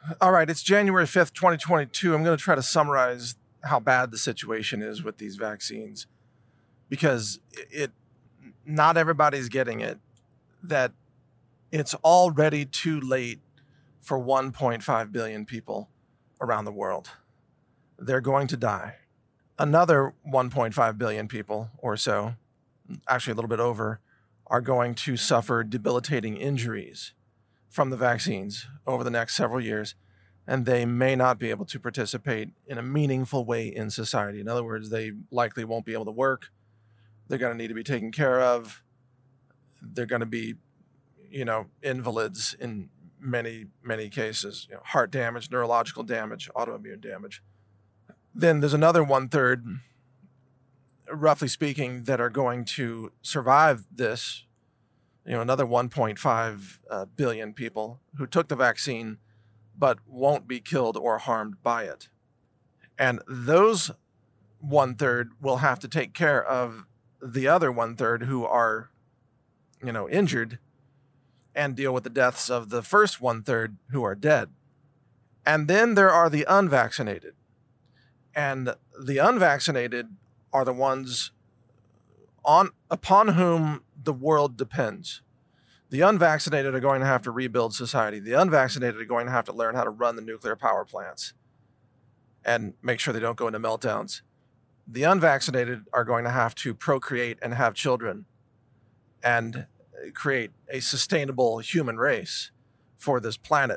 All right, it's January 5th, 2022. I'm going to try to summarize how bad the situation is with these vaccines because not everybody's getting it, that it's already too late for 1.5 billion people around the world. They're going to die. Another 1.5 billion people or so, actually a little bit over, are going to suffer debilitating injuries from the vaccines over the next several years, and they may not be able to participate in a meaningful way in society. In other words, they likely won't be able to work. They're going to need to be taken care of. They're going to be, invalids in many, many cases, heart damage, neurological damage, autoimmune damage. Then there's another 1/3, roughly speaking, that are going to survive this. Another 1.5 billion people who took the vaccine but won't be killed or harmed by it. And those 1/3 will have to take care of the other 1/3 who are, injured, and deal with the deaths of the first 1/3 who are dead. And then there are the unvaccinated. And the unvaccinated are the ones upon whom the world depends. The unvaccinated are going to have to rebuild society. The unvaccinated are going to have to learn how to run the nuclear power plants and make sure they don't go into meltdowns. The unvaccinated are going to have to procreate and have children and create a sustainable human race for this planet.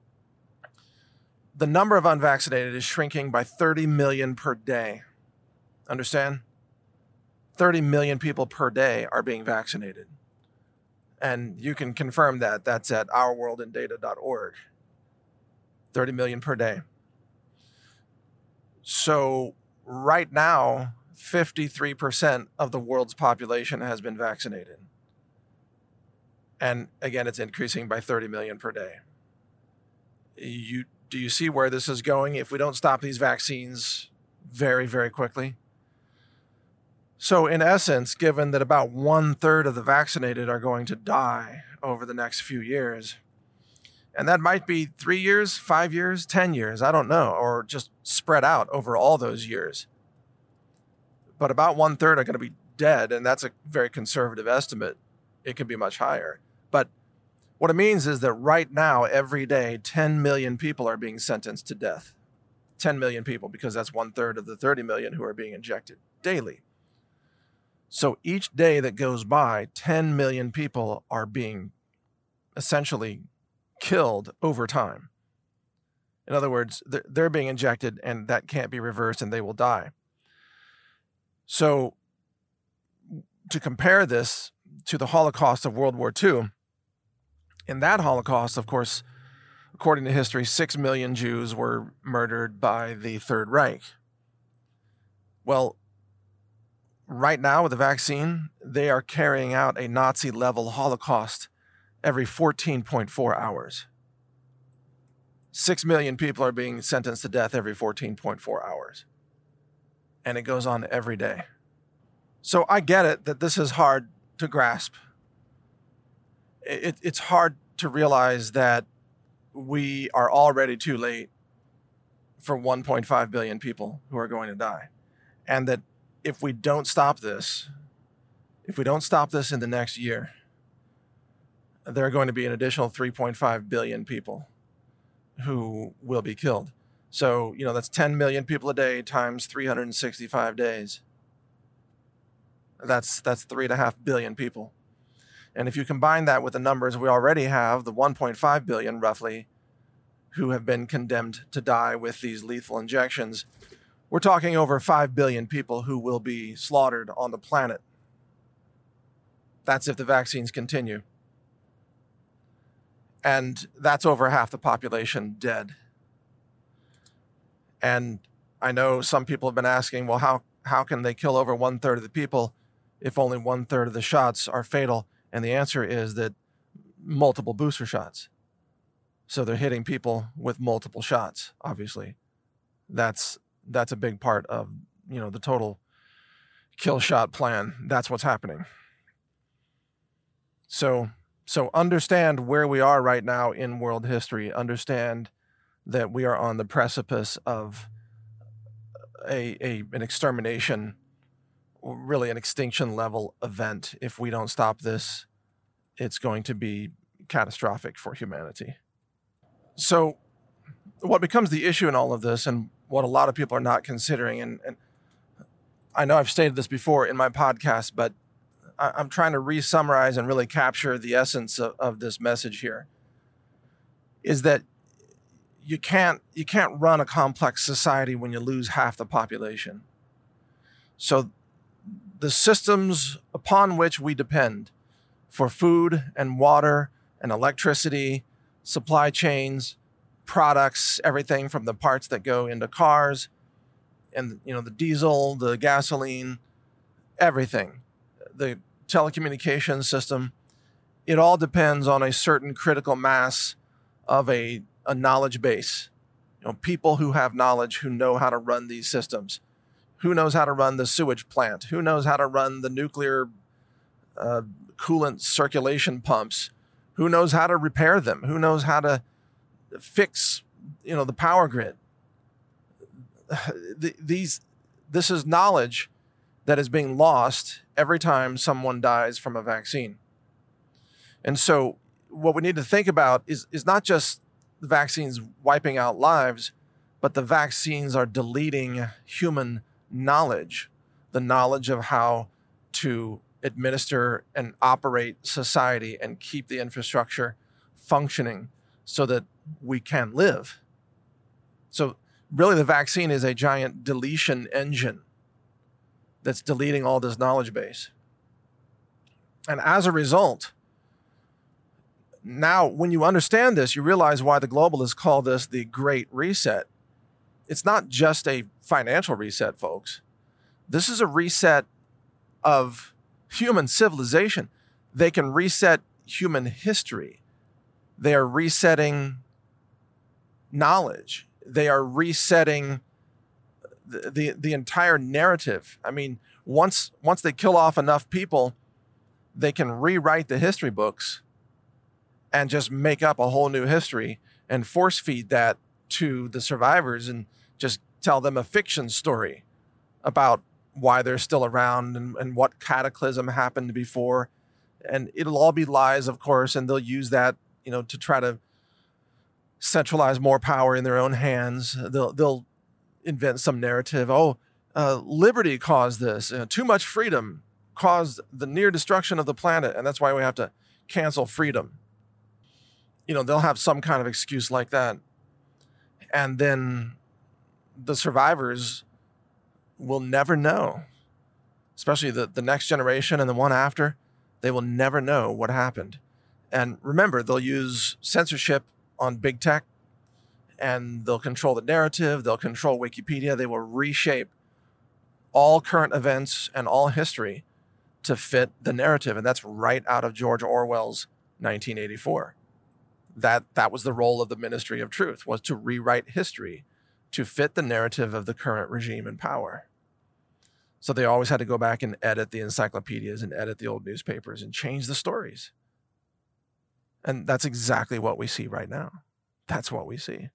The number of unvaccinated is shrinking by 30 million per day. Understand? 30 million people per day are being vaccinated. And you can confirm that. That's at ourworldindata.org. 30 million per day. So right now, 53% of the world's population has been vaccinated. And again, it's increasing by 30 million per day. Do you see where this is going if we don't stop these vaccines very, very quickly? So in essence, given that about 1/3 of the vaccinated are going to die over the next few years, and that might be 3 years, 5 years, 10 years, I don't know, or just spread out over all those years. But about 1/3 are going to be dead, and that's a very conservative estimate. It could be much higher. But what it means is that right now, every day, 10 million people are being sentenced to death. 10 million people, because that's 1/3 of the 30 million who are being injected daily. So each day that goes by, 10 million people are being essentially killed over time. In other words, they're being injected and that can't be reversed and they will die. So to compare this to the Holocaust of World War II, in that Holocaust, of course, according to history, 6 million Jews were murdered by the Third Reich. Well, right now with the vaccine, they are carrying out a Nazi-level Holocaust every 14.4 hours. 6 million people are being sentenced to death every 14.4 hours. And it goes on every day. So I get it that this is hard to grasp. It's hard to realize that we are already too late for 1.5 billion people who are going to die. And that if we don't stop this in the next year, there are going to be an additional 3.5 billion people who will be killed. So, that's 10 million people a day times 365 days. That's 3.5 billion people. And if you combine that with the numbers we already have, the 1.5 billion roughly, who have been condemned to die with these lethal injections, we're talking over 5 billion people who will be slaughtered on the planet. That's if the vaccines continue. And that's over half the population dead. And I know some people have been asking, well, how can they kill over 1/3 of the people if only 1/3 of the shots are fatal? And the answer is that multiple booster shots. So they're hitting people with multiple shots, obviously. That's a big part of, the total kill shot plan. That's what's happening. So understand where we are right now in world history. Understand that we are on the precipice of an extermination, really an extinction level event. If we don't stop this, it's going to be catastrophic for humanity. So what becomes the issue in all of this, and what a lot of people are not considering, and I know I've stated this before in my podcast, but I'm trying to re-summarize and really capture the essence of this message here, is that you can't run a complex society when you lose half the population. So the systems upon which we depend for food and water and electricity, supply chains, products, everything from the parts that go into cars and, the diesel, the gasoline, everything, the telecommunications system, it all depends on a certain critical mass of a knowledge base. People who have knowledge, who know how to run these systems, who knows how to run the sewage plant, who knows how to run the nuclear coolant circulation pumps, who knows how to repair them, who knows how to fix, the power grid. This is knowledge that is being lost every time someone dies from a vaccine. And so what we need to think about is not just the vaccines wiping out lives, but the vaccines are deleting human knowledge, the knowledge of how to administer and operate society and keep the infrastructure functioning so that we can live. So really the vaccine is a giant deletion engine that's deleting all this knowledge base. And as a result, now when you understand this, you realize why the globalists call this the Great Reset. It's not just a financial reset, folks. This is a reset of human civilization. They can reset human history. They are resetting knowledge. They are resetting the entire narrative. I mean, once they kill off enough people, they can rewrite the history books and just make up a whole new history and force feed that to the survivors and just tell them a fiction story about why they're still around and what cataclysm happened before. And it'll all be lies, of course, and they'll use that, to try to centralize more power in their own hands. They'll invent some narrative. Liberty caused this. Too much freedom caused the near destruction of the planet, and that's why we have to cancel freedom. They'll have some kind of excuse like that. And then the survivors will never know, especially the next generation and the one after, they will never know what happened. And remember, they'll use censorship on big tech, and they'll control the narrative, they'll control Wikipedia, they will reshape all current events and all history to fit the narrative. And that's right out of George Orwell's 1984. That was the role of the Ministry of Truth, was to rewrite history to fit the narrative of the current regime in power. So they always had to go back and edit the encyclopedias and edit the old newspapers and change the stories. And that's exactly what we see right now. That's what we see.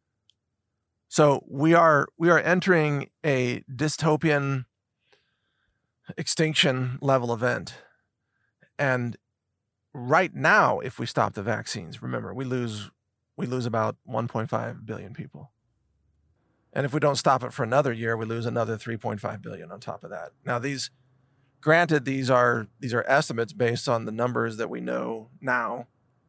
So we are entering a dystopian extinction level event. And right now, if we stop the vaccines, remember, we lose about 1.5 billion people. And if we don't stop it for another year, we lose another 3.5 billion on top of that. Now, these are estimates based on the numbers that we know now.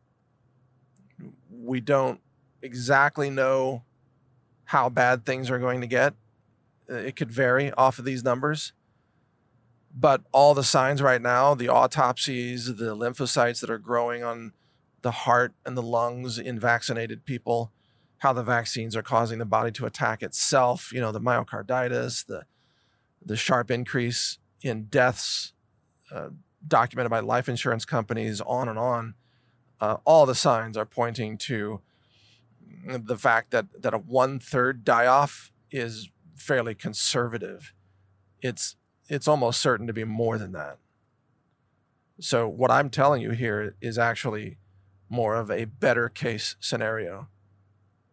We don't exactly know how bad things are going to get. It could vary off of these numbers. But all the signs right now, the autopsies, the lymphocytes that are growing on the heart and the lungs in vaccinated people, how the vaccines are causing the body to attack itself, the myocarditis, the sharp increase in deaths documented by life insurance companies, on and on. All the signs are pointing to the fact that a 1/3 die-off is fairly conservative. It's almost certain to be more than that. So what I'm telling you here is actually more of a better case scenario.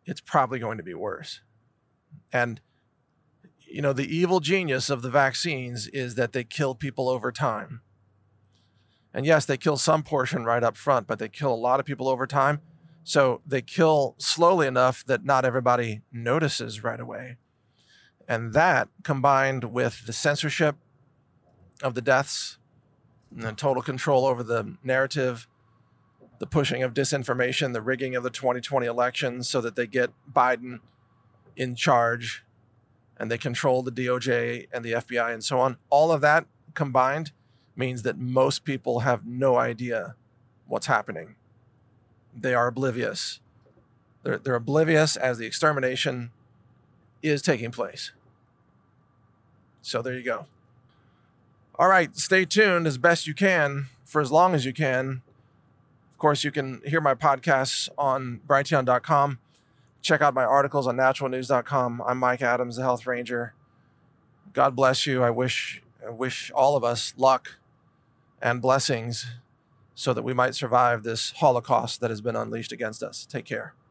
it's probably going to be worse. And, the evil genius of the vaccines is that they kill people over time. And yes, they kill some portion right up front, but they kill a lot of people over time. So they kill slowly enough that not everybody notices right away. And that, combined with the censorship of the deaths and the total control over the narrative, the pushing of disinformation, the rigging of the 2020 elections so that they get Biden in charge and they control the DOJ and the FBI and so on, all of that combined means that most people have no idea what's happening. They are oblivious. They're oblivious as the extermination is taking place. So there you go. All right, stay tuned as best you can for as long as you can. Of course, you can hear my podcasts on Brighteon.com. Check out my articles on naturalnews.com. I'm Mike Adams, the Health Ranger. God bless you. I wish all of us luck and blessings so that we might survive this Holocaust that has been unleashed against us. Take care.